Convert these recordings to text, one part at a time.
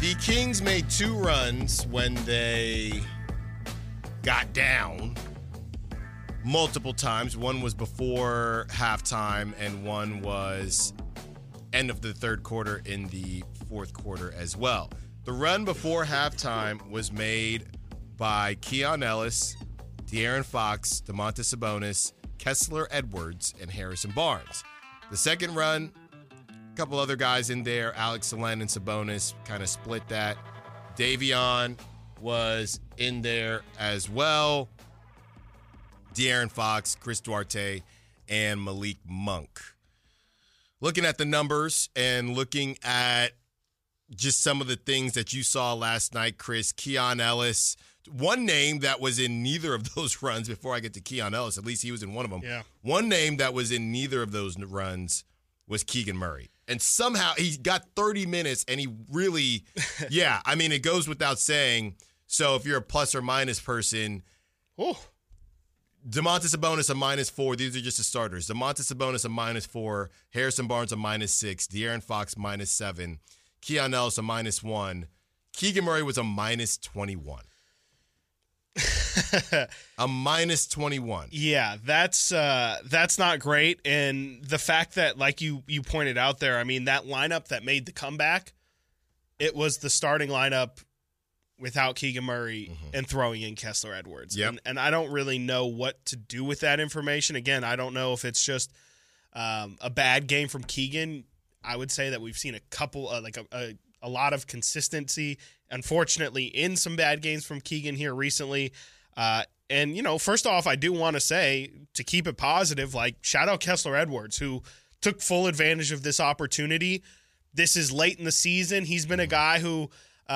The Kings made 2 runs when they got down multiple times. One was before halftime, and one was end of the third quarter in the fourth quarter as well. The run before halftime was made by Keon Ellis, De'Aaron Fox, Domantas Sabonis, Kessler Edwards, and Harrison Barnes. The second run, a couple other guys in there, Alex Len and Sabonis kind of split that. Davion was in there as well. De'Aaron Fox, Chris Duarte, and Malik Monk. Looking at the numbers and looking at just some of the things that you saw last night, Chris, Keon Ellis, one name that was in neither of those runs, before I get to Keon Ellis, at least he was in one of them. Yeah. One name that was in neither of those runs was Keegan Murray. And somehow he got 30 minutes and he really, yeah, I mean, it goes without saying. So if you're a plus or minus person, Domantas Sabonis a -4. These are just the starters. Domantas Sabonis a -4. Harrison Barnes a -6. De'Aaron Fox -7. Keon Ellis a -1. Keegan Murray was a -21. A -21. Yeah, that's not great. And the fact that, like you pointed out there, I mean, that lineup that made the comeback, it was the starting lineup without Keegan Murray and throwing in Kessler Edwards. Yep. And I don't really know what to do with that information. Again, I don't know if it's just a bad game from Keegan. I would say that we've seen a couple, a lot of consistency, unfortunately, in some bad games from Keegan here recently. And, you know, first off, I do want to say, to keep it positive, like, shout out Kessler Edwards, who took full advantage of this opportunity. This is late in the season. He's been a guy who,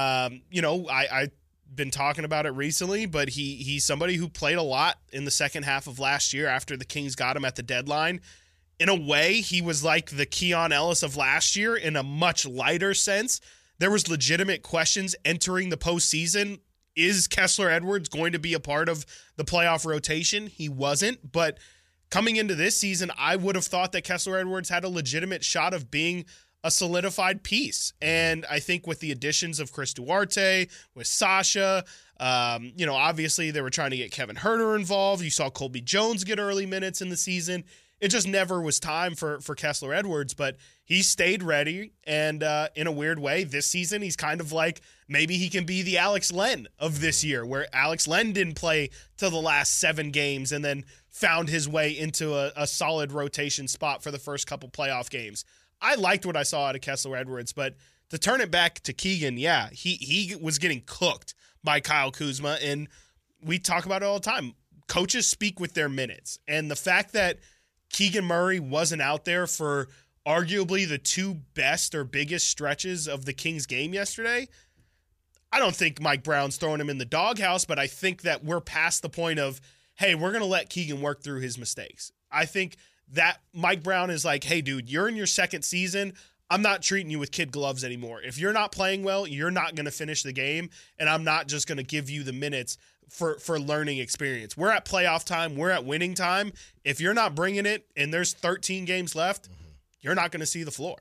I've been talking about it recently, but he's somebody who played a lot in the second half of last year after the Kings got him at the deadline. In a way, he was like the Keon Ellis of last year in a much lighter sense. There was legitimate questions entering the postseason. Is Kessler Edwards going to be a part of the playoff rotation? He wasn't, but coming into this season, I would have thought that Kessler Edwards had a legitimate shot of being a solidified piece. And I think with the additions of Chris Duarte, with Sasha, obviously they were trying to get Kevin Huerter involved. You saw Colby Jones get early minutes in the season. It just never was time for Kessler Edwards, but he stayed ready. And in a weird way, this season, he's kind of like, maybe he can be the Alex Len of this year, where Alex Len didn't play till the last 7 games and then found his way into a solid rotation spot for the first couple playoff games. I liked what I saw out of Kessler Edwards, but to turn it back to Keegan, yeah, he was getting cooked by Kyle Kuzma, and we talk about it all the time. Coaches speak with their minutes, and the fact that Keegan Murray wasn't out there for arguably the 2 best or biggest stretches of the Kings game yesterday, I don't think Mike Brown's throwing him in the doghouse, but I think that we're past the point of, hey, we're going to let Keegan work through his mistakes. I think that Mike Brown is like, hey, dude, you're in your second season. I'm not treating you with kid gloves anymore. If you're not playing well, you're not going to finish the game, and I'm not just going to give you the minutes for learning experience. We're at playoff time. We're at winning time. If you're not bringing it and there's 13 games left, you're not going to see the floor.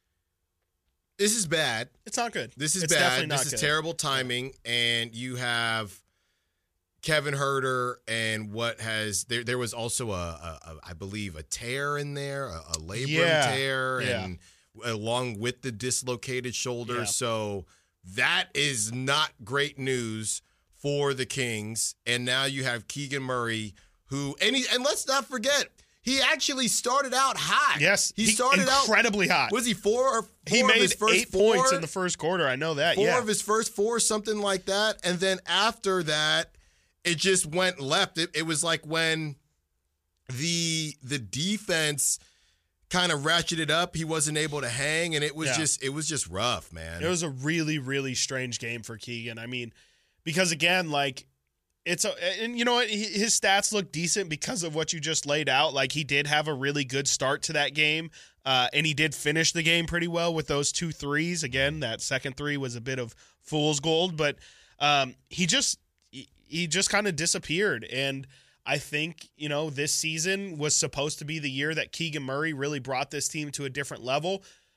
This is bad. It's not good. This is it's bad. Definitely not this is good. terrible timing, and you have Kevin Huerter and there was also I believe a tear in there, a labrum tear, and along with the dislocated shoulder. Yeah. So that is not great news for the Kings. And now you have Keegan Murray, and let's not forget, he actually started out hot. Yes, he started incredibly out hot. Was he 4 He of made his first 8 4? points in the first quarter. I know that. 4 of his first 4, something like that. And then after that, it just went left. It was like when the defense kind of ratcheted up, he wasn't able to hang, and it was just rough, man. It was a really, really strange game for Keegan. I mean, because again, like, and you know what, his stats look decent because of what you just laid out. Like, he did have a really good start to that game, and he did finish the game pretty well with those 2 threes. Again, that second 3 was a bit of fool's gold, but he just kind of disappeared. And I think, this season was supposed to be the year that Keegan Murray really brought this team to a different level.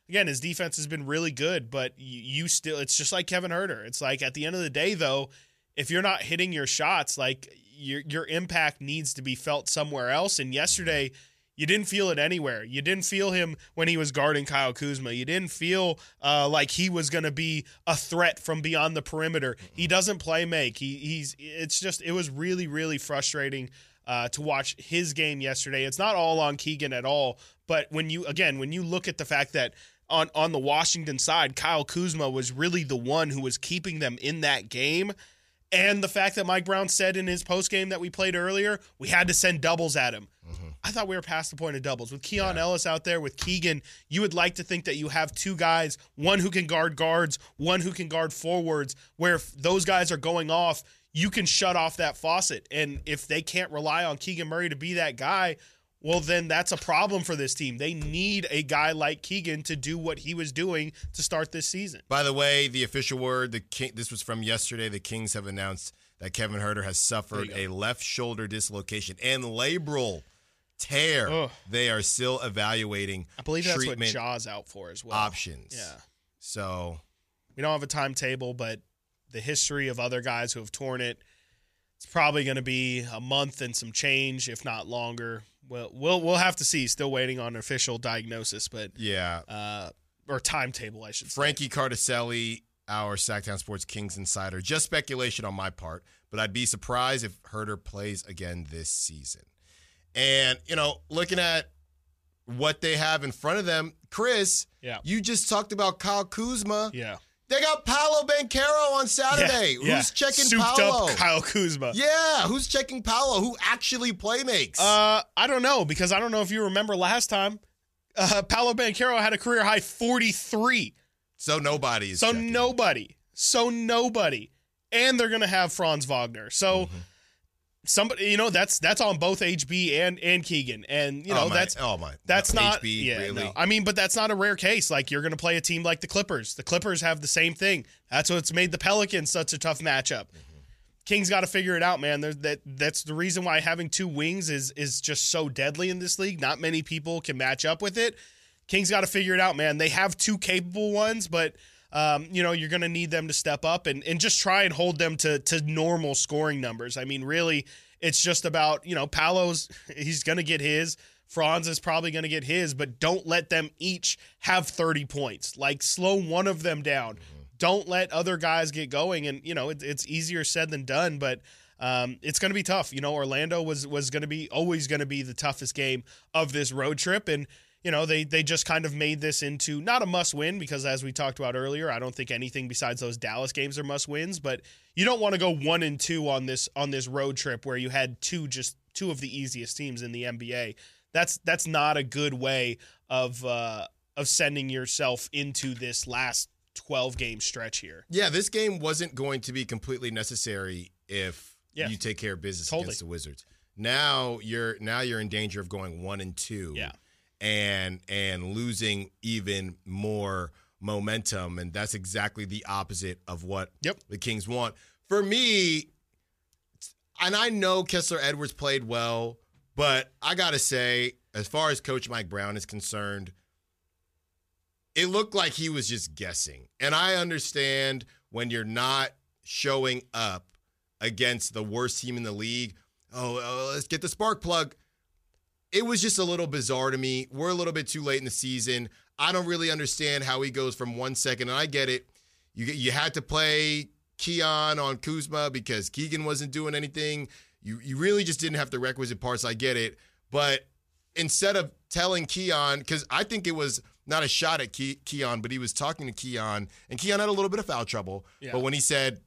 again, his defense has been really good, but you still, it's just like Kevin Huerter. It's like at the end of the day, though, if you're not hitting your shots, like your impact needs to be felt somewhere else. And yesterday, you didn't feel it anywhere. You didn't feel him when he was guarding Kyle Kuzma. You didn't feel like he was going to be a threat from beyond the perimeter. He doesn't play make. It was really, really frustrating to watch his game yesterday. It's not all on Keegan at all, but when you look at the fact that on the Washington side, Kyle Kuzma was really the one who was keeping them in that game. And the fact that Mike Brown said in his postgame that we played earlier, we had to send doubles at him. Mm-hmm. I thought we were past the point of doubles. With Keon Ellis out there, with Keegan, you would like to think that you have two guys, one who can guard guards, one who can guard forwards, where if those guys are going off, you can shut off that faucet. And if they can't rely on Keegan Murray to be that guy, well, then that's a problem for this team. They need a guy like Keegan to do what he was doing to start this season. By the way, the official word, this was from yesterday, the Kings have announced that Kevin Huerter has suffered a left shoulder dislocation and labral tear. Ugh. They are still evaluating I believe that's what Jaw's out for as well. Options. Yeah. So we don't have a timetable, but the history of other guys who have torn it, it's probably going to be a month and some change, if not longer. Well, we'll have to see. Still waiting on an official diagnosis, but or timetable, I should say. Frankie Cardicelli, our Sacktown Sports Kings insider. Just speculation on my part, but I'd be surprised if Huerter plays again this season. And looking at what they have in front of them, Chris, you just talked about Kyle Kuzma. Yeah. They got Paolo Banchero on Saturday. Yeah. Who's checking Souped Paolo? Up Kyle Kuzma. Yeah, who's checking Paolo? Who actually play makes? I don't know, because I don't know if you remember last time, Paolo Banchero had a career high 43. So nobody is So checking. nobody. And they're going to have Franz Wagner. So somebody, that's on both HB and Keegan. And, that's not HB, really? No. I mean, but that's not a rare case. Like, you're going to play a team like the Clippers. The Clippers have the same thing. That's what's made the Pelicans such a tough matchup. Kings got to figure it out, man. That's the reason why having two wings is just so deadly in this league. Not many people can match up with it. Kings got to figure it out, man. They have two capable ones, but you're going to need them to step up and just try and hold them to normal scoring numbers. I mean, really, it's just about, Paolo's, he's going to get his. Franz is probably going to get his, but don't let them each have 30 points. Like, slow one of them down. Don't let other guys get going. And, it's easier said than done, but it's going to be tough. Orlando was going to be always going to be the toughest game of this road trip. And, they just kind of made this into not a must win, because as we talked about earlier, I don't think anything besides those Dallas games are must wins, but you don't want to go 1-2 on this road trip where you had two of the easiest teams in the NBA. That's not a good way of sending yourself into this last 12-game stretch here. Yeah, this game wasn't going to be completely necessary if you take care of business against the Wizards. Now you're in danger of going 1-2. Yeah. And losing even more momentum, and that's exactly the opposite of what the Kings want. For me, and I know Kessler Edwards played well, but I got to say, as far as Coach Mike Brown is concerned, it looked like he was just guessing. And I understand when you're not showing up against the worst team in the league, let's get the spark plug. It was just a little bizarre to me. We're a little bit too late in the season. I don't really understand how he goes from 1 second, and I get it. You had to play Keon on Kuzma because Keegan wasn't doing anything. You really just didn't have the requisite parts. I get it. But instead of telling Keon, because I think it was not a shot at Keon, but he was talking to Keon, and Keon had a little bit of foul trouble. Yeah. But when he said,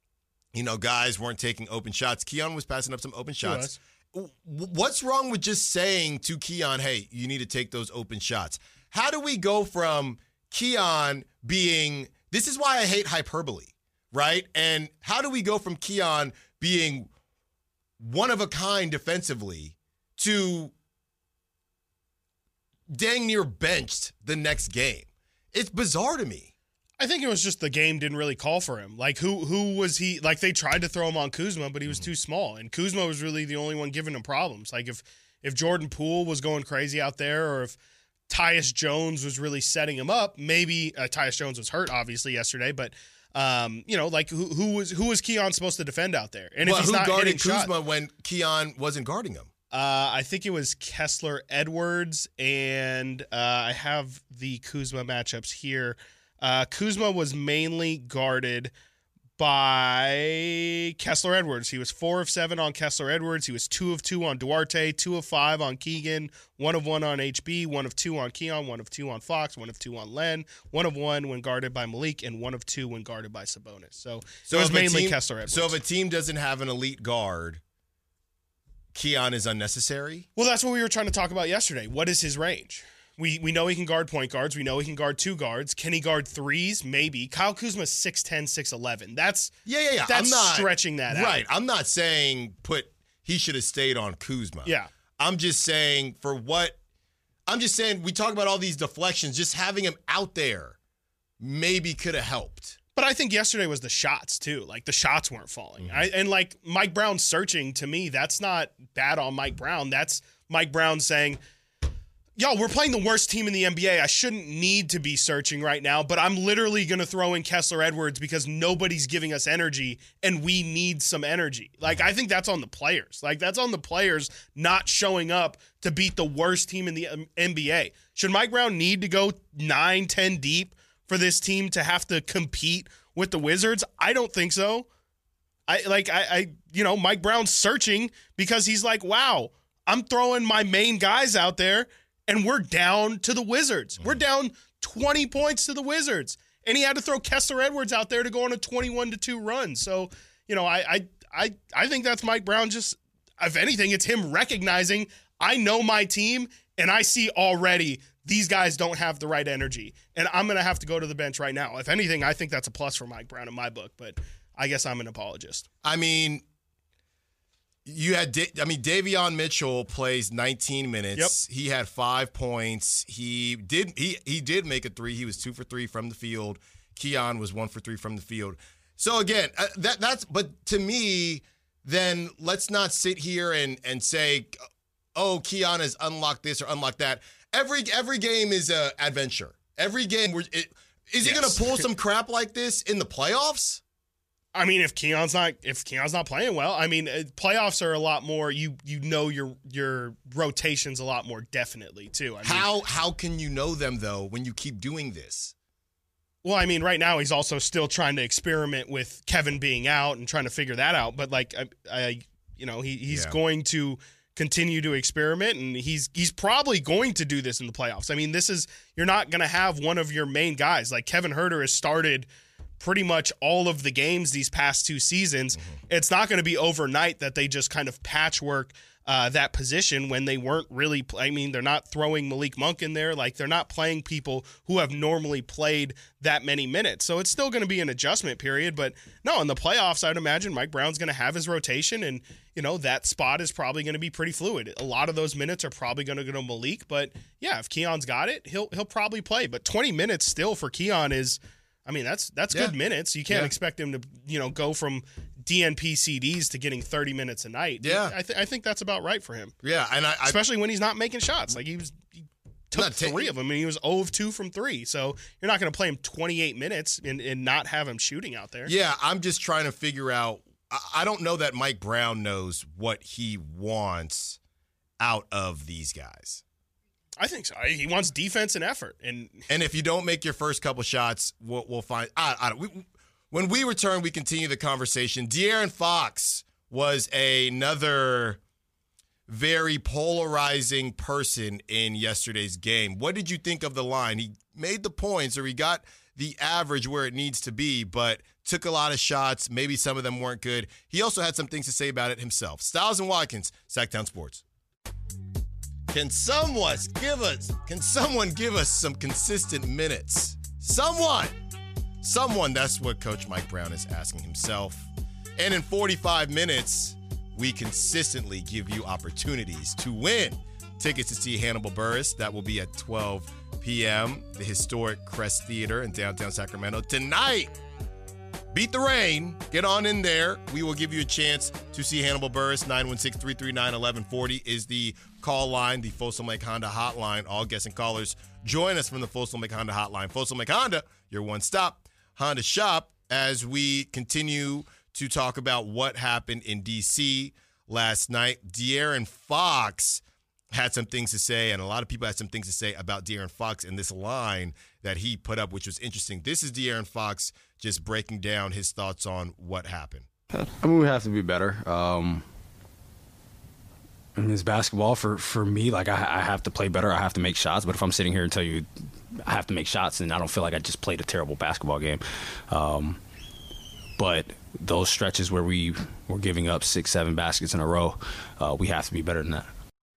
guys weren't taking open shots, Keon was passing up some open shots. What's wrong with just saying to Keon, hey, you need to take those open shots? How do we go from Keon being, this is why I hate hyperbole, right? And how do we go from Keon being one of a kind defensively to dang near benched the next game? It's bizarre to me. I think it was just the game didn't really call for him. Like, who was he? Like, they tried to throw him on Kuzma, but he was too small. And Kuzma was really the only one giving him problems. Like, if Jordan Poole was going crazy out there, or if Tyus Jones was really setting him up. Maybe Tyus Jones was hurt, obviously, yesterday, but like who was Keon supposed to defend out there? And if he's not guarding hitting Kuzma when Keon wasn't guarding him? I think it was Kessler Edwards, and I have the Kuzma matchups here. Kuzma was mainly guarded by Kessler Edwards. He was 4 of 7 on Kessler Edwards. He was 2 of 2 on Duarte, 2 of 5 on Keegan, 1 of 1 on HB, 1 of 2 on Keon, 1 of 2 on Fox, 1 of 2 on Len, 1 of 1 when guarded by Malik, and 1 of 2 when guarded by Sabonis. So it was mainly Kessler Edwards. So if a team doesn't have an elite guard, Keon is unnecessary? Well, that's what we were trying to talk about yesterday. What is his range? We know he can guard point guards. We know he can guard 2 guards. Can he guard 3s? Maybe. Kyle Kuzma's 6'10", 6'11". That's That's I'm not stretching that out. Right. I'm not saying he should have stayed on Kuzma. Yeah. I'm just saying we talk about all these deflections. Just having him out there maybe could have helped. But I think yesterday was the shots, too. Like, the shots weren't falling. And Mike Brown searching, to me, that's not bad on Mike Brown. That's Mike Brown saying, we're playing the worst team in the NBA. I shouldn't need to be searching right now, but I'm literally going to throw in Kessler Edwards because nobody's giving us energy, and we need some energy. Like, I think that's on the players. Like, that's on the players not showing up to beat the worst team in the NBA. Should Mike Brown need to go 9-10 deep for this team to have to compete with the Wizards? I don't think so. Mike Brown's searching because he's like, wow, I'm throwing my main guys out there, and we're down to the Wizards. We're down 20 points to the Wizards. And he had to throw Kessler Edwards out there to go on a 21-2 run. So, I think that's Mike Brown just, if anything, it's him recognizing I know my team, and I see already these guys don't have the right energy, and I'm going to have to go to the bench right now. If anything, I think that's a plus for Mike Brown in my book, but I guess I'm an apologist. I mean, Davion Mitchell plays 19 minutes. Yep. He had 5 points. He did make a 3. He was 2 for 3 from the field. Keon was 1 for 3 from the field. So again, but to me, then let's not sit here and say, oh, Keon has unlocked this or unlocked that. Every game is an adventure. Every game, is he going to pull some crap like this in the playoffs? I mean, if Keon's not playing well, I mean, playoffs are a lot more. You know your rotations a lot more definitely too. How can you know them though when you keep doing this? Well, I mean, right now he's also still trying to experiment with Kevin being out and trying to figure that out. But he's going to continue to experiment, and he's probably going to do this in the playoffs. I mean, you're not going to have one of your main guys. Like Kevin Huerter has started pretty much all of the games these past 2 seasons. It's not going to be overnight that they just kind of patchwork that position when they weren't really they're not throwing Malik Monk in there. Like, they're not playing people who have normally played that many minutes. So it's still going to be an adjustment period. But no, in the playoffs, I'd imagine Mike Brown's going to have his rotation, and that spot is probably going to be pretty fluid. A lot of those minutes are probably going to go to Malik. But yeah, if Keon's got it, he'll probably play. But 20 minutes still for Keon is, that's good minutes. You can't expect him to, go from DNP CDs to getting 30 minutes a night. Yeah. I think that's about right for him. Yeah. And especially when he's not making shots. Like, he took 3 of them, and he was 0 of 2 from 3. So you're not going to play him 28 minutes and not have him shooting out there. Yeah. I'm just trying to figure out, I don't know that Mike Brown knows what he wants out of these guys. I think so. He wants defense and effort, and if you don't make your first couple shots, we'll find. When we return, we continue the conversation. De'Aaron Fox was another very polarizing person in yesterday's game. What did you think of the line? He made the points, or he got the average where it needs to be, but took a lot of shots. Maybe some of them weren't good. He also had some things to say about it himself. Styles and Watkins, Sacktown Sports. Can someone give us some consistent minutes? Someone, that's what Coach Mike Brown is asking himself. And in 45 minutes, we consistently give you opportunities to win tickets to see Hannibal Buress. That will be at 12 p.m., the historic Crest Theater in downtown Sacramento. Tonight, beat the rain. Get on in there. We will give you a chance to see Hannibal Buress. 916-339-1140 is the call line, the Folsom Lake Honda hotline. All guests and callers join us from the Folsom Lake Honda hotline. Folsom Lake Honda, your one-stop Honda shop, as we continue to talk about what happened in D.C. last night. De'Aaron Fox had some things to say, and a lot of people had some things to say about De'Aaron Fox in this line that he put up, which was interesting. This is De'Aaron Fox just breaking down his thoughts on what happened. I mean, we have to be better. In this basketball, for me, like I have to play better. I have to make shots. But if I'm sitting here and tell you I have to make shots, then I don't feel like I just played a terrible basketball game. But those stretches where we were giving up 6-7 baskets in a row, we have to be better than that.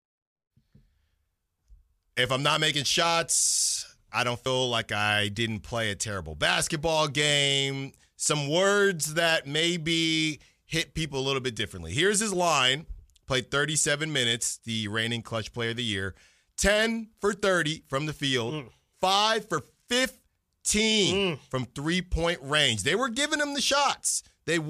If I'm not making shots, I don't feel like I didn't play a terrible basketball game. Some words that maybe hit people a little bit differently. Here's his line. Played 37 minutes, the reigning clutch player of the year. 10 for 30 from the field. 5 for 15 from three-point range. They were giving him the shots.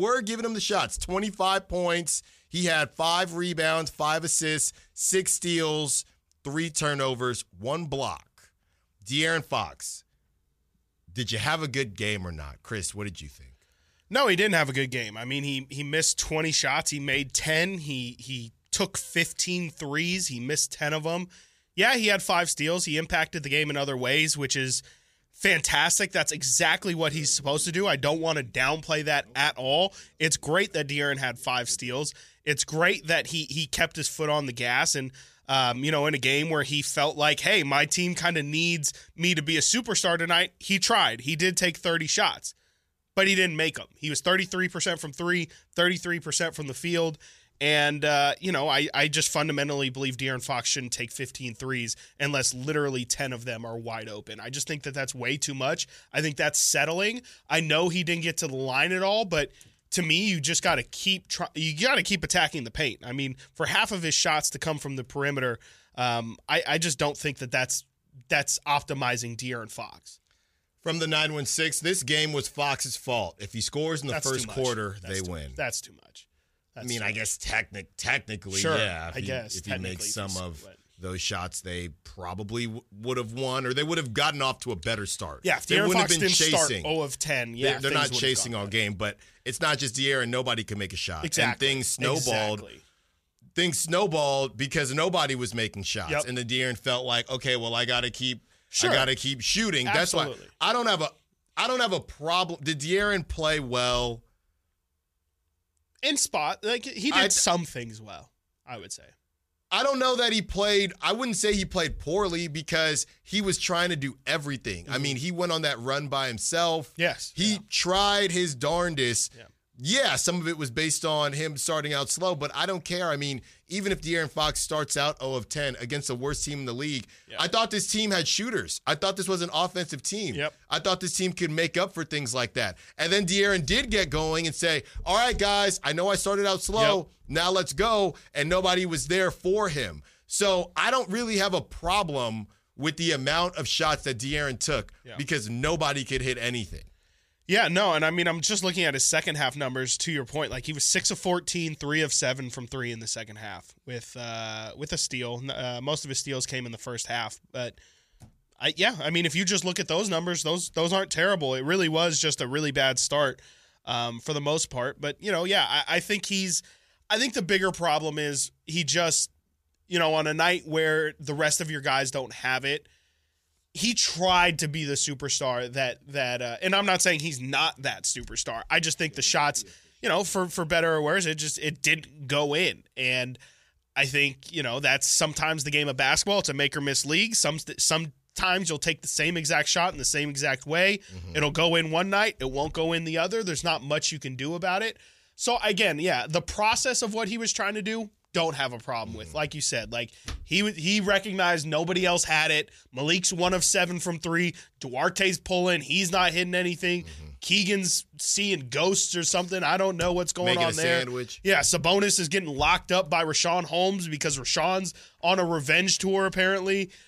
25 points. He had 5 rebounds, 5 assists, 6 steals, 3 turnovers, 1 block. De'Aaron Fox, did you have a good game or not? Chris, what did you think? No, he didn't have a good game. I mean, he missed 20 shots. He made 10. He took 15 threes. He missed 10 of them. Yeah, he had 5 steals. He impacted the game in other ways, which is fantastic. That's exactly what he's supposed to do. I don't want to downplay that at all. It's great that De'Aaron had 5 steals. It's great that he kept his foot on the gas and, in a game where he felt like, hey, my team kind of needs me to be a superstar tonight. He tried. He did take 30 shots, but he didn't make them. He was 33% from 3, 33% from the field. And, I just fundamentally believe De'Aaron Fox shouldn't take 15 threes unless literally 10 of them are wide open. I just think that that's way too much. I think that's settling. I know he didn't get to the line at all, but to me, you just got to keep attacking the paint. I mean, for half of his shots to come from the perimeter, I just don't think that's optimizing De'Aaron Fox. From the 916, this game was Fox's fault. If he scores in the first quarter, they win. That's too much. I guess technically, sure, yeah. If he makes some of those shots, they probably would have won, or they would have gotten off to a better start. Yeah, if De'Aaron Fox didn't start 0 of 10, they're not chasing all game. But it's not just De'Aaron. Nobody can make a shot. Exactly. And things snowballed. Things snowballed because nobody was making shots, and then De'Aaron felt like, okay, well, I got to keep shooting. Absolutely. That's why I don't have a problem. Did De'Aaron play well? In spot, like he did some things well, I would say. I don't know that he played. I wouldn't say he played poorly because he was trying to do everything. I mean, he went on that run by himself. Yes. He tried his darndest. Yeah, some of it was based on him starting out slow, but I don't care. I mean, even if De'Aaron Fox starts out 0 of 10 against the worst team in the league, I thought this team had shooters. I thought this was an offensive team. I thought this team could make up for things like that. And then De'Aaron did get going and say, all right, guys, I know I started out slow. Now let's go. And nobody was there for him. So I don't really have a problem with the amount of shots that De'Aaron took because nobody could hit anything. Yeah, no, and I mean, I'm just looking at his second half numbers, to your point. Like, he was 6 of 14, 3 of 7 from 3 in the second half with a steal. Most of his steals came in the first half. But, I mean, if you just look at those numbers, those aren't terrible. It really was just a really bad start for the most part. But, I think the bigger problem is he just, on a night where the rest of your guys don't have it, he tried to be the superstar that and I'm not saying he's not that superstar. I just think the shots, for better or worse, it didn't go in. And I think, that's sometimes the game of basketball. It's a make or miss league. Sometimes you'll take the same exact shot in the same exact way. It'll go in one night. It won't go in the other. There's not much you can do about it. So again, the process of what he was trying to do, don't have a problem with. Like you said, like he recognized nobody else had it. Malik's 1 of 7 from 3. Duarte's pulling. He's not hitting anything. Keegan's seeing ghosts or something. I don't know what's going on there. Sandwich. Yeah, Sabonis is getting locked up by Rashawn Holmes because Rashawn's on a revenge tour apparently.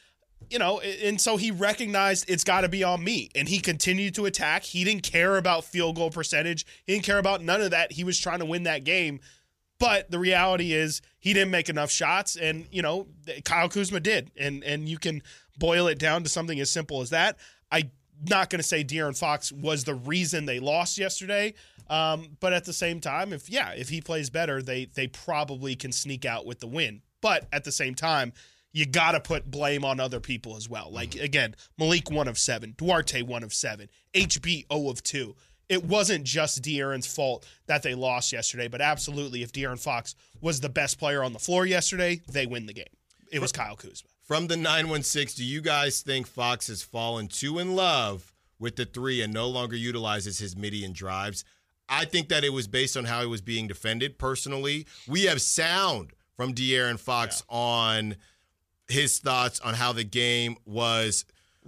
and so he recognized it's got to be on me, and he continued to attack. He didn't care about field goal percentage. He didn't care about none of that. He was trying to win that game. But the reality is he didn't make enough shots, and, Kyle Kuzma did. And you can boil it down to something as simple as that. I'm not going to say De'Aaron Fox was the reason they lost yesterday, but at the same time, if he plays better, they probably can sneak out with the win. But at the same time, you got to put blame on other people as well. Like, again, Malik 1 of 7, Duarte 1 of 7, HB 0 of 2. It wasn't just De'Aaron's fault that they lost yesterday, but absolutely, if De'Aaron Fox was the best player on the floor yesterday, they win the game. It was Kyle Kuzma. From the 916, do you guys think Fox has fallen too in love with the three and no longer utilizes his midi-and drives? I think that it was based on how he was being defended. Personally, we have sound from De'Aaron Fox on his thoughts on how the game was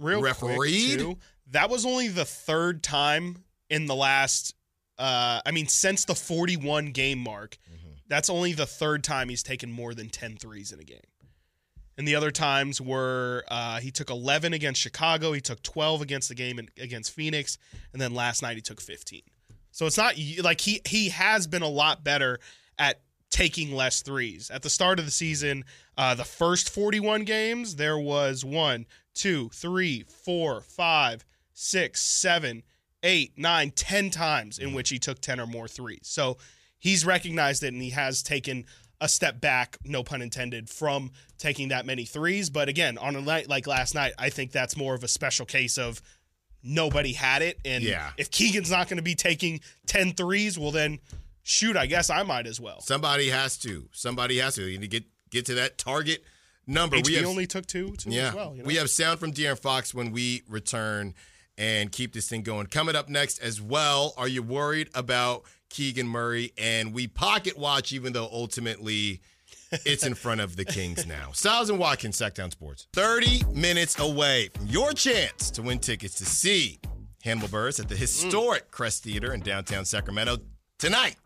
refereed. That was only the third time in the last, since the 41 game mark, that's only the third time he's taken more than 10 threes in a game. And the other times were he took 11 against Chicago, he took 12 against the game against Phoenix, and then last night he took 15. So it's not like he has been a lot better at taking less threes. At the start of the season, the first 41 games, there was 1, 2, 3, 4, 5, 6, 7, 8, 9, 10 times in which he took 10 or more threes. So he's recognized it, and he has taken a step back, no pun intended, from taking that many threes. But again, on a night like last night, I think that's more of a special case of nobody had it. And if Keegan's not going to be taking 10 threes, well then, shoot, I guess I might as well. Somebody has to. You need to get to that target number. HB only took two as well. We have sound from De'Aaron Fox when we return and keep this thing going. Coming up next as well, are you worried about Keegan Murray? And we pocket watch, even though ultimately it's in front of the Kings now. Styles and Watkins, Sacktown Sports. 30 minutes away from your chance to win tickets to see Hannibal Buress at the historic Crest Theater in downtown Sacramento tonight.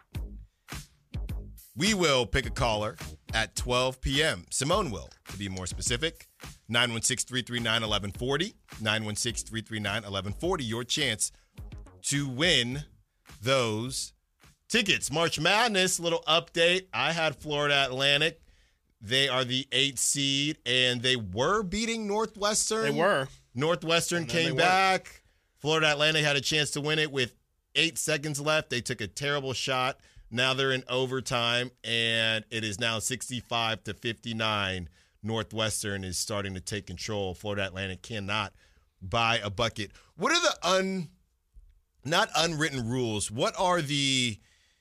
We will pick a caller at 12 p.m. Simone will, to be more specific. 916-339-1140. 916-339-1140. Your chance to win those tickets. March Madness, little update. I had Florida Atlantic. They are the 8th seed, and they were beating Northwestern. They were. Northwestern came back. Florida Atlantic had a chance to win it with 8 seconds left. They took a terrible shot. Now they're in overtime, and it is now 65-59. Northwestern is starting to take control. Florida Atlantic cannot buy a bucket. What are the not unwritten rules? What are the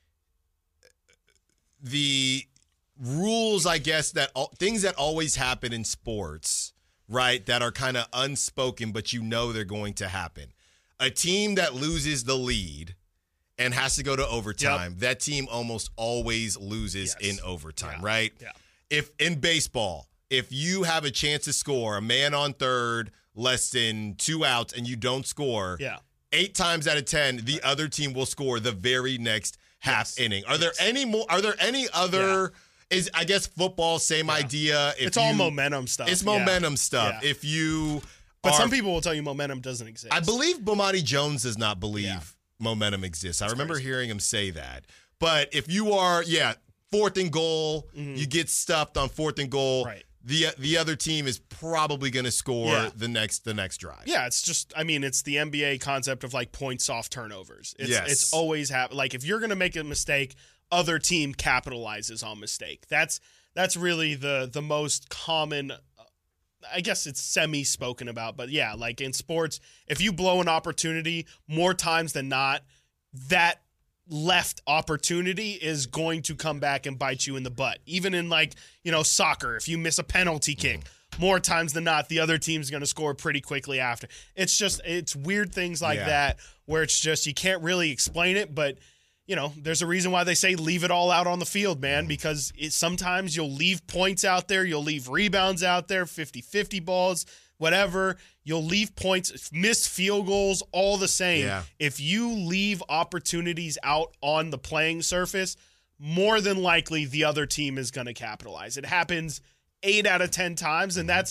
rules, I guess, that things that always happen in sports, right, that are kind of unspoken, but you know they're going to happen? A team that loses the lead and has to go to overtime, that team almost always loses in overtime, right? Yeah. If in baseball, if you have a chance to score, a man on third, less than 2 outs, and you don't score, 8 times out of 10, the other team will score the very next half inning. Are there any more? Are there any other? Is, I guess, football, same idea. It's all momentum stuff. It's momentum stuff. Yeah. If you, but some people will tell you momentum doesn't exist. I believe Bomani Jones does not believe momentum exists. I remember hearing him say that. But if you are, 4th and goal, you get stuffed on 4th and goal. Right. The other team is probably going to score the next drive. Yeah, it's just, it's the NBA concept of like points off turnovers. It's always like if you're going to make a mistake, other team capitalizes on mistake. That's really the most common. I guess it's semi-spoken about, but like in sports, if you blow an opportunity, more times than not, that left opportunity is going to come back and bite you in the butt. Even in soccer, if you miss a penalty kick, more times than not, the other team's going to score pretty quickly after. It's weird things like that where it's just, you can't really explain it, but there's a reason why they say leave it all out on the field, man, because sometimes you'll leave points out there, you'll leave rebounds out there, 50-50 balls, whatever. You'll leave points, missed field goals, all the same. Yeah. If you leave opportunities out on the playing surface, more than likely the other team is going to capitalize. It happens 8 out of 10 times, and that's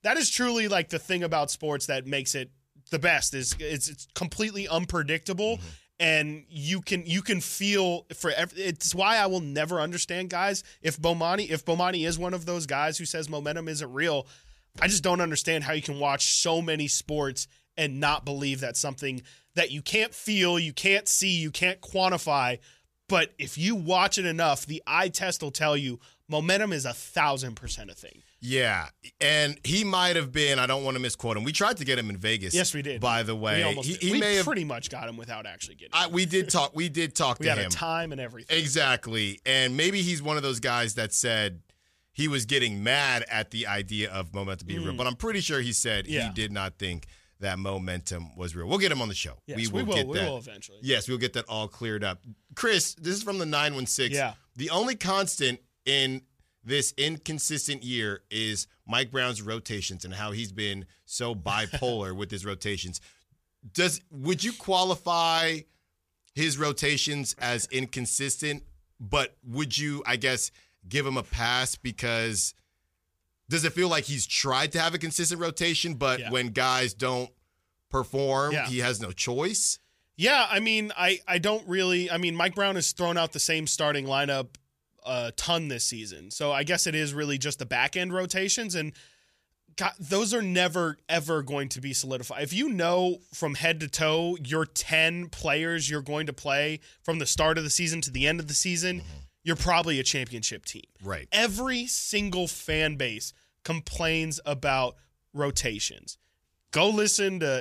that is truly like the thing about sports that makes it the best is it's completely unpredictable. And you can feel it's why I will never understand guys. If Bomani is one of those guys who says momentum isn't real, I just don't understand how you can watch so many sports and not believe that something that you can't feel, you can't see, you can't quantify. But if you watch it enough, the eye test will tell you momentum is 1,000% a thing. Yeah, and he might have been, I don't want to misquote him. We tried to get him in Vegas. Yes, we did. By the way. We pretty much got him without actually getting him. We did talk to him. We had a time and everything. Exactly. And maybe he's one of those guys that said he was getting mad at the idea of momentum being real. But I'm pretty sure he said he did not think that momentum was real. We'll get him on the show. Yes, we will eventually. Yes, we'll get that all cleared up. Chris, this is from the 916. Yeah. The only constant in this inconsistent year is Mike Brown's rotations and how he's been so bipolar with his rotations. Would you qualify his rotations as inconsistent, but would you, I guess, give him a pass because does it feel like he's tried to have a consistent rotation, but when guys don't perform, he has no choice? Yeah, I mean, I don't really – I mean, Mike Brown has thrown out the same starting lineup a ton this season. So I guess it is really just the back end rotations, and God, those are never ever going to be solidified. If you know from head to toe your 10 players you're going to play from the start of the season to the end of the season, you're probably a championship team. Right. Every single fan base complains about rotations. Go listen to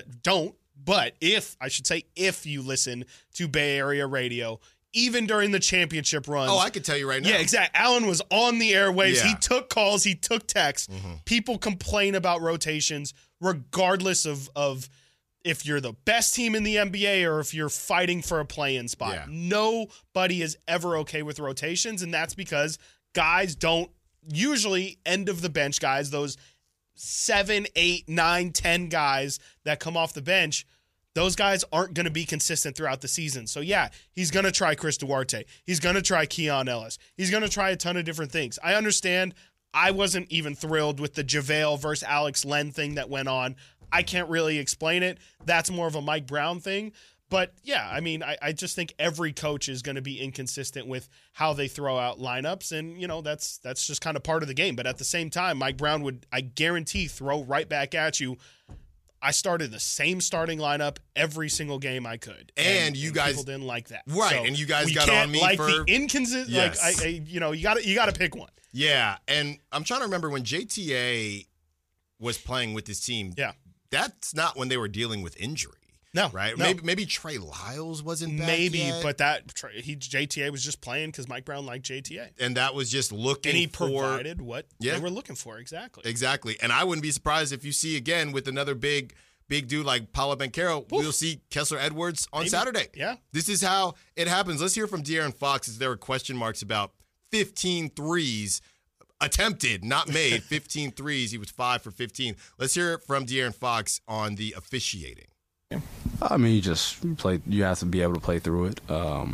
if you listen to Bay Area radio, even during the championship runs. Oh, I can tell you right now. Yeah, exactly. Allen was on the airwaves. Yeah. He took calls. He took texts. People complain about rotations regardless of if you're the best team in the NBA or if you're fighting for a play-in spot. Yeah. Nobody is ever okay with rotations, and that's because guys don't usually end of the bench guys, those 7, 8, 9, 10 guys that come off the bench, those guys aren't going to be consistent throughout the season. So, yeah, he's going to try Chris Duarte. He's going to try Keon Ellis. He's going to try a ton of different things. I understand I wasn't even thrilled with the JaVale versus Alex Len thing that went on. I can't really explain it. That's more of a Mike Brown thing. But, yeah, I mean, I just think every coach is going to be inconsistent with how they throw out lineups. And, you know, that's just kind of part of the game. But at the same time, Mike Brown would, I guarantee, throw right back at you. I started the same starting lineup every single game I could, and you guys people didn't like that, right? So and you guys got on me like for the inconsistent. Yes. Like you got to pick one. Yeah, and I'm trying to remember when JTA was playing with his team. Yeah, that's not when they were dealing with injury. No, right? No. Maybe Trey Lyles wasn't back yet. But JTA was just playing because Mike Brown liked JTA, and that was just looking. And he provided what they were looking for exactly. And I wouldn't be surprised if you see again with another big dude like Paolo Banchero. We'll see Kessler Edwards on Saturday. Yeah, this is how it happens. Let's hear from De'Aaron Fox as there were question marks about 15 threes attempted, not made. 15 threes. He was 5 for 15. Let's hear it from De'Aaron Fox on the officiating. I mean, you have to be able to play through it.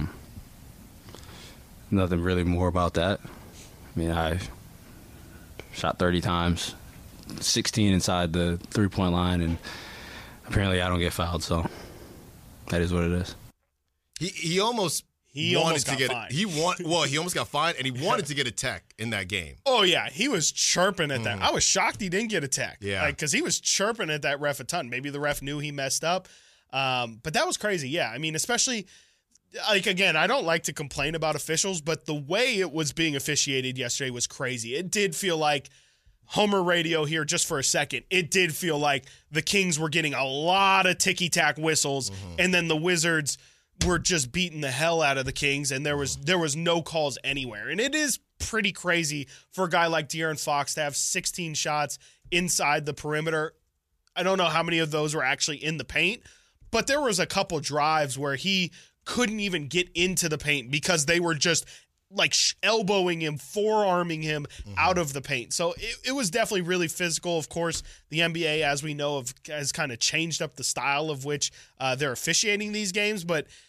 Nothing really more about that. I mean, I shot 30 times, 16 inside the three-point line, and apparently I don't get fouled, so that is what it is. He almost got fined. He almost got fined, and he wanted to get a tech in that game. Oh, yeah. He was chirping at that. I was shocked he didn't get a tech. Yeah. Because he was chirping at that ref a ton. Maybe the ref knew he messed up. But that was crazy. Yeah. I mean, especially, again, I don't like to complain about officials, but the way it was being officiated yesterday was crazy. It did feel like Homer radio here just for a second. It did feel like the Kings were getting a lot of ticky-tack whistles, and then the Wizards were just beating the hell out of the Kings, and there was no calls anywhere. And it is pretty crazy for a guy like De'Aaron Fox to have 16 shots inside the perimeter. I don't know how many of those were actually in the paint, but there was a couple drives where he couldn't even get into the paint because they were just like elbowing him, forearming him out of the paint. So it was definitely really physical. Of course, the NBA, as we know, has kind of changed up the style of which they're officiating these games, but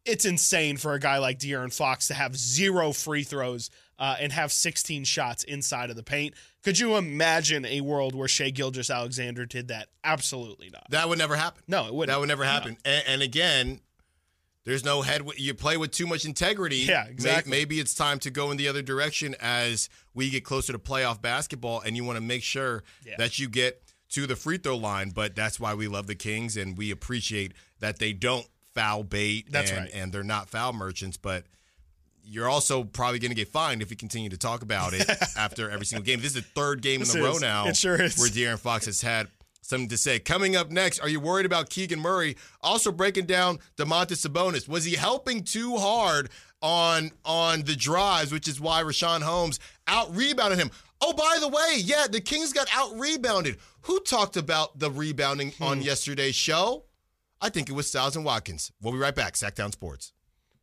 it's insane for a guy like De'Aaron Fox to have 0 free throws and have 16 shots inside of the paint. Could you imagine a world where Shai Gilgeous-Alexander did that? Absolutely not. That would never happen. No, it wouldn't. That would never happen. No. And again, there's no head. You play with too much integrity. Yeah, exactly. Maybe it's time to go in the other direction as we get closer to playoff basketball, and you want to make sure that you get to the free throw line. But that's why we love the Kings, and we appreciate that they don't foul bait. That's right. And they're not foul merchants, but you're also probably going to get fined if you continue to talk about it after every single game. This is the third game in a row now. It sure is. Where De'Aaron Fox has had something to say. Coming up next, are you worried about Keegan Murray? Also breaking down Domantas Sabonis. Was he helping too hard on the drives, which is why Richaun Holmes out-rebounded him? Oh, by the way, yeah, the Kings got out-rebounded. Who talked about the rebounding on yesterday's show? I think it was Styles and Watkins. We'll be right back. Sacktown Sports.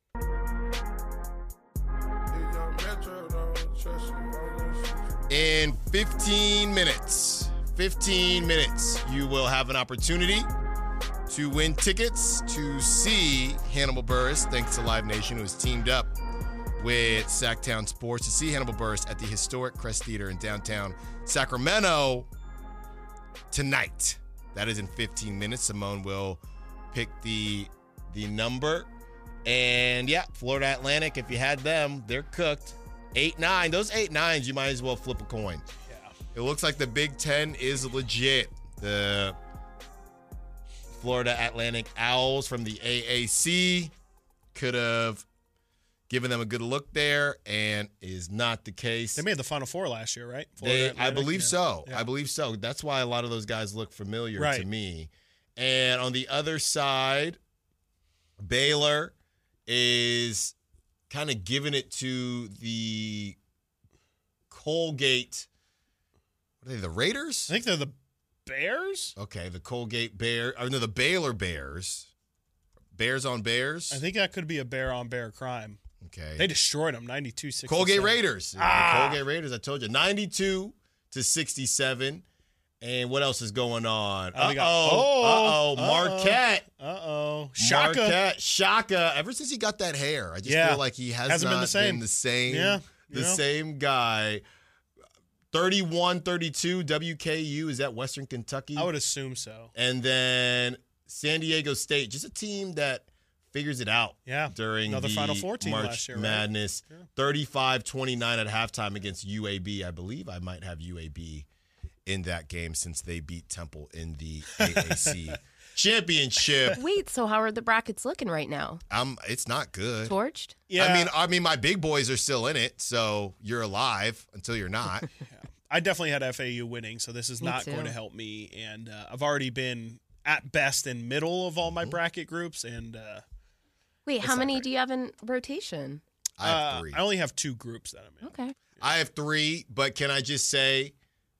In 15 minutes, you will have an opportunity to win tickets to see Hannibal Buress, thanks to Live Nation, who has teamed up with Sacktown Sports to see Hannibal Buress at the historic Crest Theater in downtown Sacramento tonight. That is in 15 minutes. Simone will pick the number. And, yeah, Florida Atlantic, if you had them, they're cooked. 8-9. Those 8-9s, you might as well flip a coin. Yeah. It looks like the Big Ten is legit. The Florida Atlantic Owls from the AAC could have given them a good look there, and is not the case. They made the Final Four last year, right? I believe so. Yeah. I believe so. That's why a lot of those guys look familiar Right. to me. And on the other side, Baylor is kind of giving it to the Colgate. What are they, the Raiders? I think they're the Bears? Okay, the Colgate Bears. Or no, the Baylor Bears. Bears on Bears? I think that could be a bear-on-bear crime. Okay. They destroyed them, 92-67. Colgate Raiders. Ah. Colgate Raiders, I told you. 92-67. And what else is going on? Oh, we got- Uh-oh. Uh-oh. Marquette. Uh-oh. Shaka. Marquette. Shaka. Ever since he got that hair, I just feel like he hasn't been not the same. been the same. Yeah. The same guy. 31-32 WKU. Is that Western Kentucky? I would assume so. And then San Diego State. Just a team that figures it out. Yeah. During Another the Final Four team March last year, right? Madness. Yeah. 35-29 at halftime against UAB. I believe I might have UAB in that game since they beat Temple in the AAC championship. Wait, so how are the brackets looking right now? It's not good. Torched? Yeah. I mean, my big boys are still in it, so you're alive until you're not. I definitely had FAU winning, so this is Me not too. going to help me. And I've already been at best in middle of all my bracket groups, and Wait, how not many great. do you have in rotation? I have three. I only have 2 groups that I'm in. Okay. I have three, but can I just say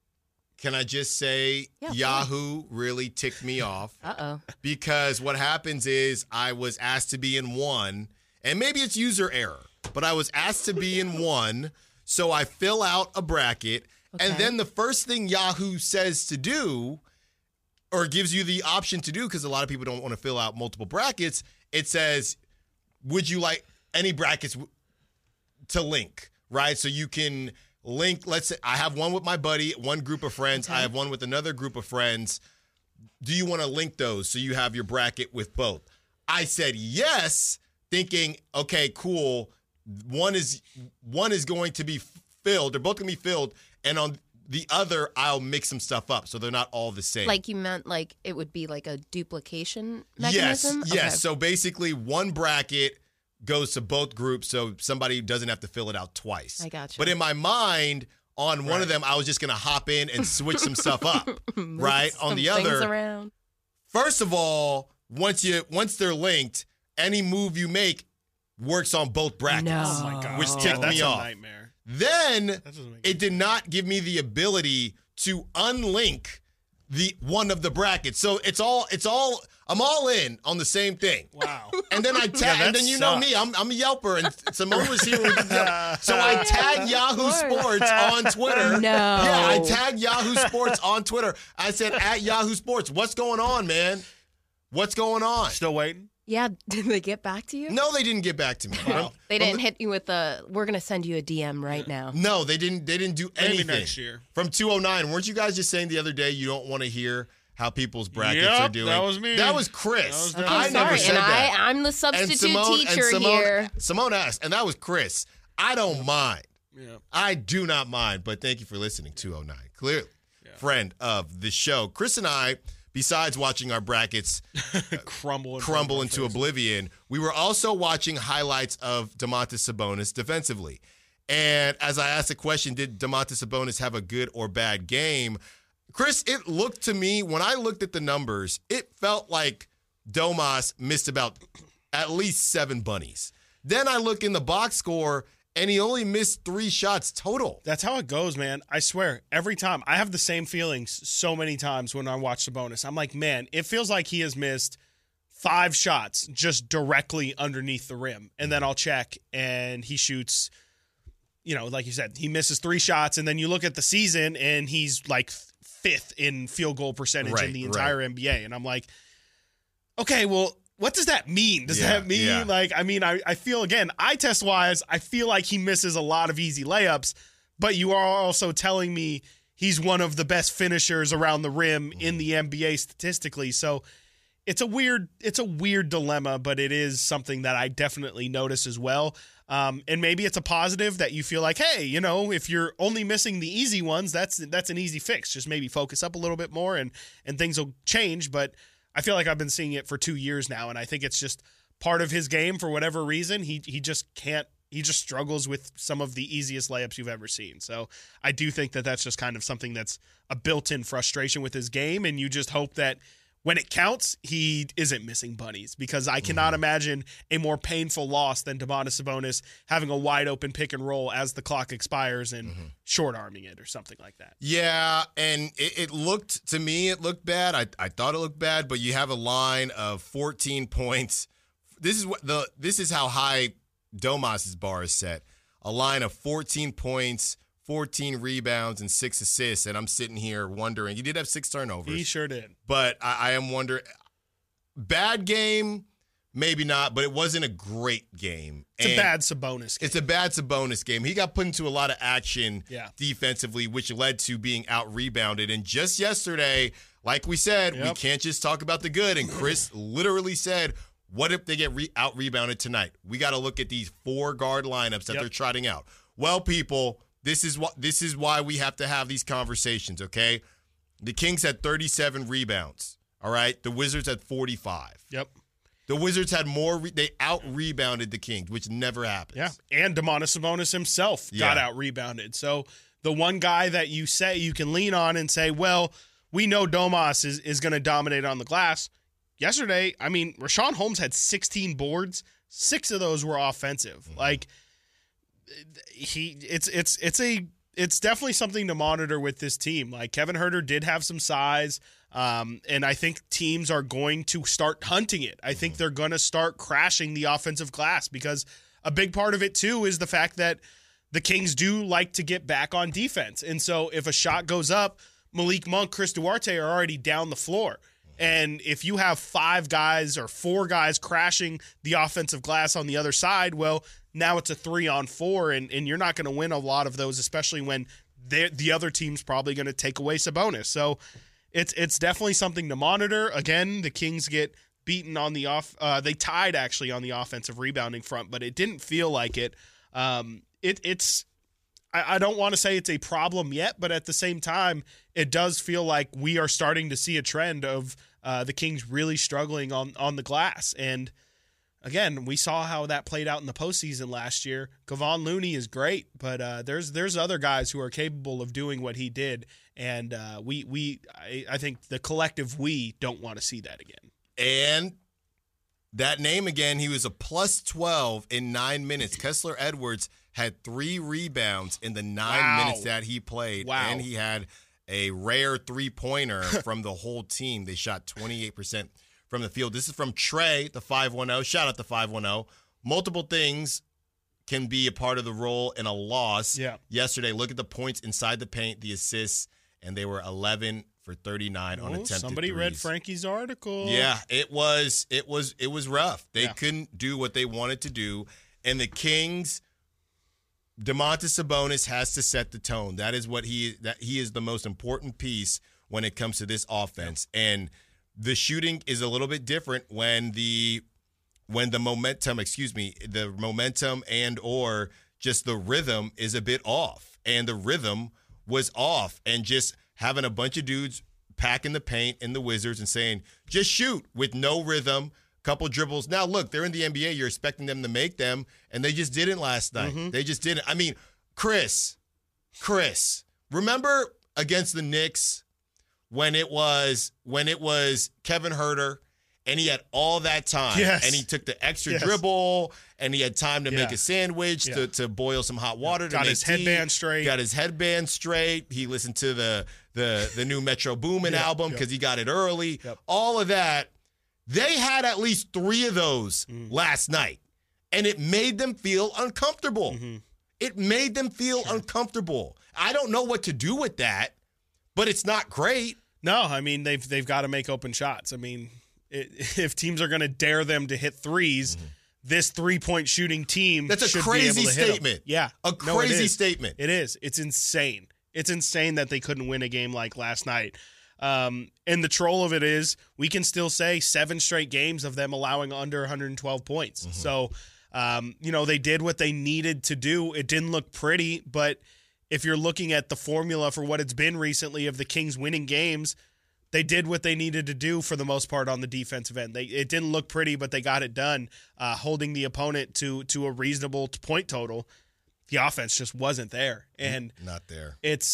Yeah, Yahoo really ticked me off. Uh-oh. Because what happens is I was asked to be in one, and maybe it's user error, but I was asked to be in one, so I fill out a bracket, and Okay. then the first thing Yahoo says to do, or gives you the option to do, because a lot of people don't want to fill out multiple brackets, it says, would you like any brackets to link, right? So you can link, let's say I have one with my buddy, one group of friends. Okay. I have one with another group of friends. Do you want to link those so you have your bracket with both? I said yes, thinking, okay, cool. One is going to be filled. They're both going to be filled. And on the other, I'll mix some stuff up so they're not all the same. Like you meant like it would be like a duplication mechanism? Yes. Okay. So basically, one bracket goes to both groups, so somebody doesn't have to fill it out twice. I gotcha. But in my mind, on one of them, I was just gonna hop in and switch some stuff up. Right? On Some the things other, around. first of all, once they're linked, any move you make works on both brackets. No. Oh my god, Which ticked that's me a off. nightmare. Then That doesn't make it did not give me the ability to unlink the one of the brackets. So it's all I'm all in on the same thing. Wow. And then I tag, that and then you know sucks. me, I'm a Yelper, and Simone was here. So I tagged Yahoo course. Sports on Twitter. No. Yeah, I tagged Yahoo Sports on Twitter. I said, at Yahoo Sports, what's going on, man? What's going on? Still waiting? Yeah, did they get back to you? No, they didn't get back to me. They didn't hit you with we're going to send you a DM right now. No, they didn't do anything. Maybe next year. From 209, weren't you guys just saying the other day you don't want to hear how people's brackets are doing? That was me. That was Chris. Okay, I never said that. I'm the substitute teacher here. Simone asked, and that was Chris. I don't mind. Yeah. I do not mind, but thank you for listening, 209. Clearly, friend of the show. Chris and I, besides watching our brackets crumble into oblivion, we were also watching highlights of Domantas Sabonis defensively. And as I asked the question, did Domantas Sabonis have a good or bad game? Chris, it looked to me, when I looked at the numbers, it felt like Domas missed about at least 7 bunnies. Then I look in the box score, and he only missed 3 shots total. That's how it goes, man. I swear, every time. I have the same feelings so many times when I watch Sabonis. I'm like, man, it feels like he has missed 5 shots just directly underneath the rim. And then I'll check, and he shoots, like you said, he misses 3 shots, and then you look at the season, and he's like 5th in field goal percentage in the entire NBA. And I'm like, okay, well, what does that mean? Does that mean, I feel, again, eye test wise, I feel like he misses a lot of easy layups, but you are also telling me he's one of the best finishers around the rim in the NBA statistically. So it's a weird dilemma, but it is something that I definitely notice as well. And maybe it's a positive that you feel like, hey, if you're only missing the easy ones, that's an easy fix. Just maybe focus up a little bit more and things will change. But I feel like I've been seeing it for 2 years now, and I think it's just part of his game for whatever reason. He just can't. He just struggles with some of the easiest layups you've ever seen. So I do think that that's just kind of something that's a built-in frustration with his game, and you just hope that when it counts, he isn't missing bunnies, because I cannot imagine a more painful loss than Domantas Sabonis having a wide-open pick and roll as the clock expires and short-arming it or something like that. Yeah, and it looked, to me, it looked bad. I thought it looked bad, but you have a line of 14 points. This is how high Domas's bar is set. A line of 14 points, 14 rebounds, and 6 assists, and I'm sitting here wondering. He did have 6 turnovers. He sure did. But I am wondering, bad game, maybe not, but it wasn't a great game. It's a bad Sabonis game. It's a bad Sabonis game. He got put into a lot of action defensively, which led to being out-rebounded. And just yesterday, like we said, we can't just talk about the good. And Chris literally said, what if they get out-rebounded tonight? We got to look at these 4-guard lineups that they're trotting out. Well, people, this is why we have to have these conversations, okay? The Kings had 37 rebounds, all right? The Wizards had 45. Yep. The Wizards had more. They out-rebounded the Kings, which never happens. Yeah, and Domantas Sabonis himself got out-rebounded. So the one guy that you say you can lean on and say, well, we know Domas is going to dominate on the glass. Yesterday, Richaun Holmes had 16 boards. 6 of those were offensive. Like, it's definitely something to monitor with this team. Like, Kevin Huerter did have some size, and I think teams are going to start hunting it. I think they're going to start crashing the offensive glass, because a big part of it too is the fact that the Kings do like to get back on defense. And so if a shot goes up, Malik Monk, Chris Duarte are already down the floor. And if you have 5 guys or 4 guys crashing the offensive glass on the other side, well, now it's a 3-on-4, and you're not going to win a lot of those, especially when the other team's probably going to take away Sabonis. So it's definitely something to monitor. Again, the Kings get beaten on the they tied actually on the offensive rebounding front, but it didn't feel like it. I don't want to say it's a problem yet, but at the same time, it does feel like we are starting to see a trend of the Kings really struggling on the glass. And again, we saw how that played out in the postseason last year. Kevon Looney is great, but there's other guys who are capable of doing what he did, and I think the collective we don't want to see that again. And that name again, he was a plus 12 in 9 minutes. Kessler Edwards had 3 rebounds in the 9 minutes that he played. Wow. And he had a rare 3-pointer from the whole team. They shot 28% from the field. This is from Trey, the 510. Shout out to 510. Multiple things can be a part of the role in a loss. Yeah. Yesterday, look at the points inside the paint, the assists, and they were 11 for 39 on attempted Somebody read threes. Frankie's article. Yeah, it was rough. They Yeah. couldn't do what they wanted to do, and the Kings, Domantas Sabonis has to set the tone. That is what he is the most important piece when it comes to this offense. And the shooting is a little bit different when the momentum and or just the rhythm is a bit off. And the rhythm was off, and just having a bunch of dudes packing the paint in the Wizards and saying, just shoot with no rhythm, couple dribbles. Now, look, they're in the NBA. You're expecting them to make them, and they just didn't last night. Mm-hmm. They just didn't. I mean, Chris, remember against the Knicks when it was Kevin Huerter, and he had all that time, Yes. and he took the extra Yes. dribble, and he had time to Yeah. make a sandwich, Yeah. to boil some hot water, to Got make his tea. headband straight. Got his headband straight. He listened to the new Metro Boomin album because he got it early. Yep. All of that. They had at least 3 of those last night, and it made them feel uncomfortable. It made them feel uncomfortable. I don't know what to do with that, but it's not great. No, I mean they've got to make open shots. I mean, if teams are going to dare them to hit threes, this 3-point shooting team That's a should crazy be able to hit 'em. statement. Yeah, A No, it crazy is. statement. It is. It's insane. It's insane that they couldn't win a game like last night. And the troll of it is we can still say 7 straight games of them allowing under 112 points. So, they did what they needed to do. It didn't look pretty, but if you're looking at the formula for what it's been recently of the Kings winning games, they did what they needed to do for the most part on the defensive end. It didn't look pretty, but they got it done, holding the opponent to a reasonable point total. The offense just wasn't there, and Not there. it's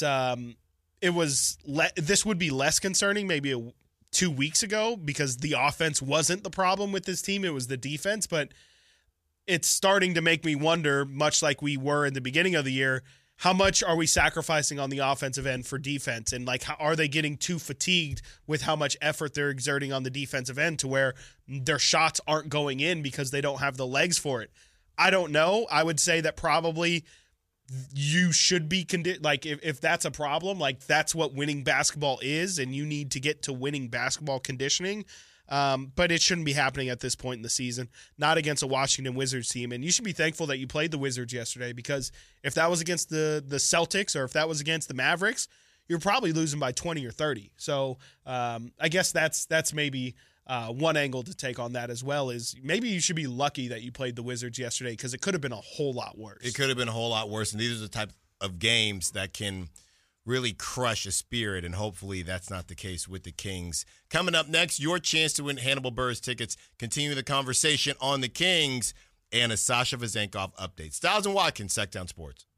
this would be less concerning maybe 2 weeks ago because the offense wasn't the problem with this team. It was the defense, but it's starting to make me wonder, much like we were in the beginning of the year, how much are we sacrificing on the offensive end for defense? And are they getting too fatigued with how much effort they're exerting on the defensive end to where their shots aren't going in because they don't have the legs for it? I don't know. I would say that probably you should be if that's a problem, that's what winning basketball is, and you need to get to winning basketball conditioning. But it shouldn't be happening at this point in the season, not against a Washington Wizards team. And you should be thankful that you played the Wizards yesterday, because if that was against the Celtics or if that was against the Mavericks, you're probably losing by 20 or 30. So I guess that's maybe one angle to take on that as well, is maybe you should be lucky that you played the Wizards yesterday, because it could have been a whole lot worse. It could have been a whole lot worse, and these are the type of games that can really crush a spirit, and hopefully that's not the case with the Kings. Coming up next, your chance to win Hannibal Buress tickets. Continue the conversation on the Kings and a Sasha Vezenkov update. Styles and Watkins, Sacktown Sports.